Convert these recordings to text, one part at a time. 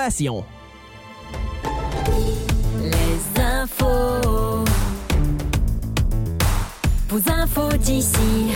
Génération. Les infos. Vos infos d'ici.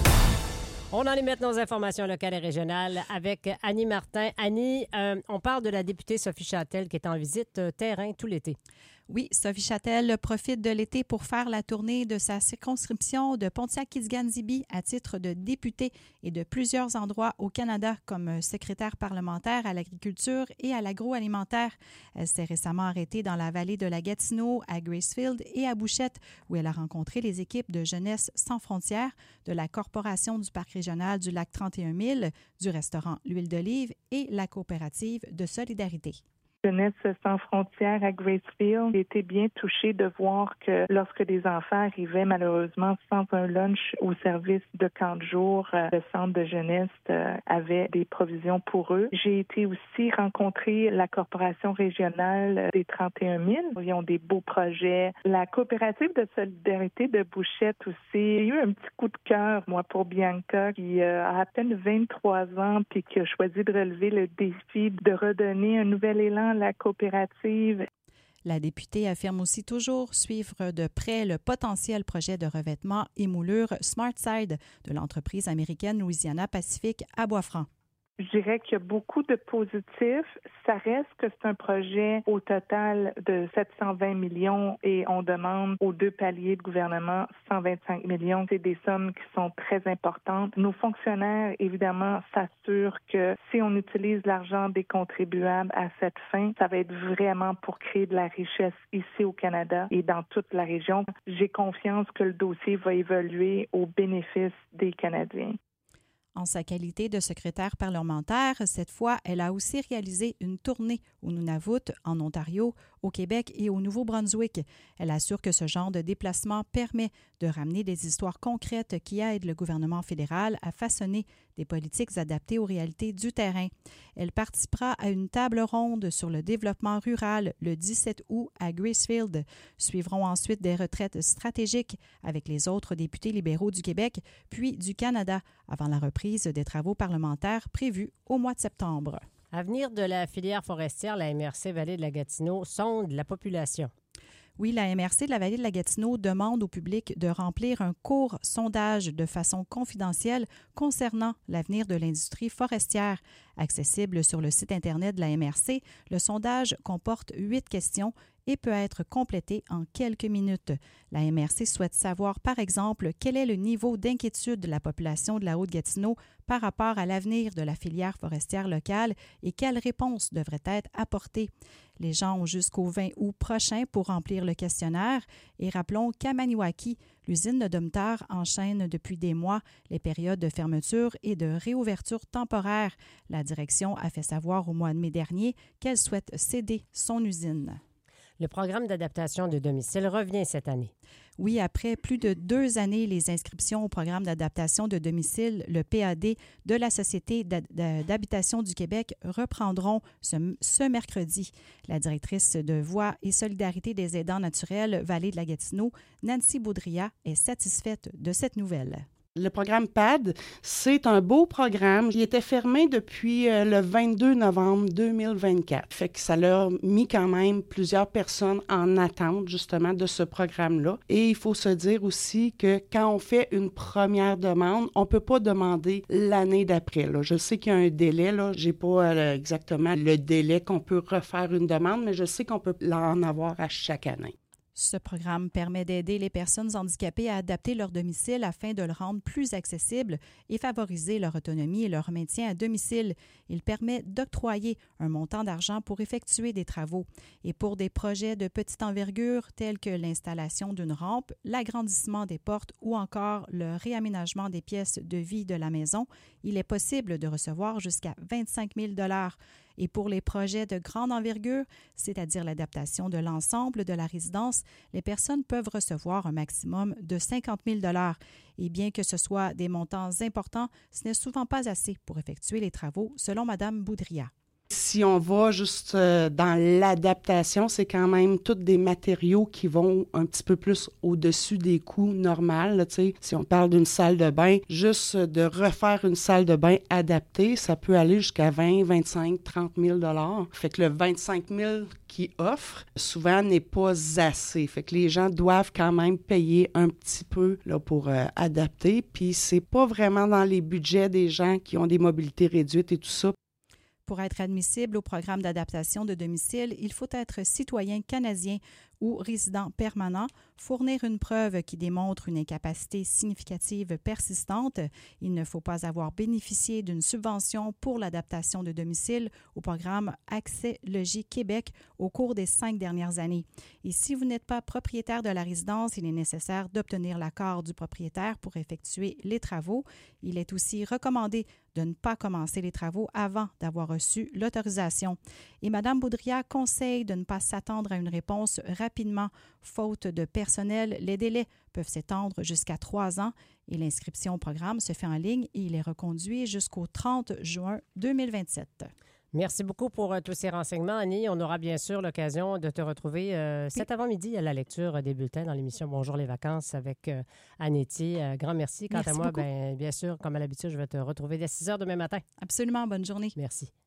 On en est maintenant aux informations locales et régionales avec Annie Martin. Annie, on parle de la députée Sophie Châtel qui est en visite terrain tout l'été. Oui, Sophie Châtel profite de l'été pour faire la tournée de sa circonscription de Pontiac-Kitzgancibi à titre de députée et de plusieurs endroits au Canada comme secrétaire parlementaire à l'agriculture et à l'agroalimentaire. Elle s'est récemment arrêtée dans la vallée de la Gatineau, à Gracefield et à Bouchette, où elle a rencontré les équipes de Jeunesse sans frontières, de la Corporation du parc régional du lac 31 000, du restaurant L'Huile d'Olive et la coopérative de solidarité. Jeunesse sans frontières à Gracefield. J'ai été bien touchée de voir que lorsque des enfants arrivaient malheureusement sans un lunch au service de camp de jour, le centre de jeunesse avait des provisions pour eux. J'ai été aussi rencontrer la corporation régionale des 31 000. Ils ont des beaux projets. La coopérative de solidarité de Bouchette aussi. J'ai eu un petit coup de cœur, moi, pour Bianca, qui a à peine 23 ans puis qui a choisi de relever le défi de redonner un nouvel élan à la coopérative. La députée affirme aussi toujours suivre de près le potentiel projet de revêtement et moulure SmartSide de l'entreprise américaine Louisiana Pacific à Bois-Franc. Je dirais qu'il y a beaucoup de positifs. Ça reste que c'est un projet au total de 720 millions et on demande aux deux paliers de gouvernement 125 millions. C'est des sommes qui sont très importantes. Nos fonctionnaires, évidemment, s'assurent que si on utilise l'argent des contribuables à cette fin, ça va être vraiment pour créer de la richesse ici au Canada et dans toute la région. J'ai confiance que le dossier va évoluer au bénéfice des Canadiens. En sa qualité de secrétaire parlementaire, cette fois, elle a aussi réalisé une tournée au Nunavut, en Ontario, au Québec et au Nouveau-Brunswick. Elle assure que ce genre de déplacement permet de ramener des histoires concrètes qui aident le gouvernement fédéral à façonner des politiques adaptées aux réalités du terrain. Elle participera à une table ronde sur le développement rural le 17 août à Gracefield. Suivront ensuite des retraites stratégiques avec les autres députés libéraux du Québec puis du Canada avant la reprise des travaux parlementaires prévus au mois de septembre. Avenir de la filière forestière, la MRC Vallée de la Gatineau sonde la population. Oui, la MRC de la Vallée de la Gatineau demande au public de remplir un court sondage de façon confidentielle concernant l'avenir de l'industrie forestière. Accessible sur le site Internet de la MRC, le sondage comporte 8 questions et peut être complété en quelques minutes. La MRC souhaite savoir, par exemple, quel est le niveau d'inquiétude de la population de la Haute-Gatineau par rapport à l'avenir de la filière forestière locale et quelles réponses devraient être apportées. Les gens ont jusqu'au 20 août prochain pour remplir le questionnaire et rappelons qu'à Maniwaki, l'usine de Domtar enchaîne depuis des mois les périodes de fermeture et de réouverture temporaire. La direction a fait savoir au mois de mai dernier qu'elle souhaite céder son usine. Le programme d'adaptation de domicile revient cette année. Oui, après plus de 2 années, les inscriptions au programme d'adaptation de domicile, le PAD, de la Société d'habitation du Québec reprendront ce mercredi. La directrice de Voix et Solidarité des aidants naturels Vallée de la Gatineau, Nancy Boudria, est satisfaite de cette nouvelle. Le programme PAD, c'est un beau programme. Il était fermé depuis le 22 novembre 2024. Fait que ça l'a mis quand même plusieurs personnes en attente, justement, de ce programme-là. Et il faut se dire aussi que quand on fait une première demande, on ne peut pas demander l'année d'après. Là. Je sais qu'il y a un délai. Je n'ai pas exactement le délai qu'on peut refaire une demande, mais je sais qu'on peut en avoir à chaque année. Ce programme permet d'aider les personnes handicapées à adapter leur domicile afin de le rendre plus accessible et favoriser leur autonomie et leur maintien à domicile. Il permet d'octroyer un montant d'argent pour effectuer des travaux. Et pour des projets de petite envergure tels que l'installation d'une rampe, l'agrandissement des portes ou encore le réaménagement des pièces de vie de la maison, il est possible de recevoir jusqu'à 25 000 $. Et pour les projets de grande envergure, c'est-à-dire l'adaptation de l'ensemble de la résidence, les personnes peuvent recevoir un maximum de 50 000 $. Et bien que ce soit des montants importants, ce n'est souvent pas assez pour effectuer les travaux, selon Mme Boudria. Si on va juste dans l'adaptation, c'est quand même tous des matériaux qui vont un petit peu plus au-dessus des coûts normaux. Là, si on parle d'une salle de bain, juste de refaire une salle de bain adaptée, ça peut aller jusqu'à 20, 25, 30 000 $. Fait que le 25 000 qu'ils offrent, souvent, n'est pas assez. Fait que les gens doivent quand même payer un petit peu là, pour adapter. Puis c'est pas vraiment dans les budgets des gens qui ont des mobilités réduites et tout ça. Pour être admissible au programme d'adaptation de domicile, il faut être citoyen canadien ou résident permanent, fournir une preuve qui démontre une incapacité significative persistante. Il ne faut pas avoir bénéficié d'une subvention pour l'adaptation de domicile au programme Accès Logis Québec au cours des 5 dernières années. Et si vous n'êtes pas propriétaire de la résidence, il est nécessaire d'obtenir l'accord du propriétaire pour effectuer les travaux. Il est aussi recommandé de ne pas commencer les travaux avant d'avoir reçu l'autorisation. Et Mme Boudria conseille de ne pas s'attendre à une réponse rapidement. Faute de personnel, les délais peuvent s'étendre jusqu'à 3 ans et l'inscription au programme se fait en ligne et il est reconduit jusqu'au 30 juin 2027. Merci beaucoup pour tous ces renseignements, Annie. On aura bien sûr l'occasion de te retrouver cet avant-midi à la lecture des bulletins dans l'émission Bonjour les vacances avec Annie Etier. Grand merci. Quant à moi, bien sûr, comme à l'habitude, je vais te retrouver dès 6 heures demain matin. Absolument. Bonne journée. Merci.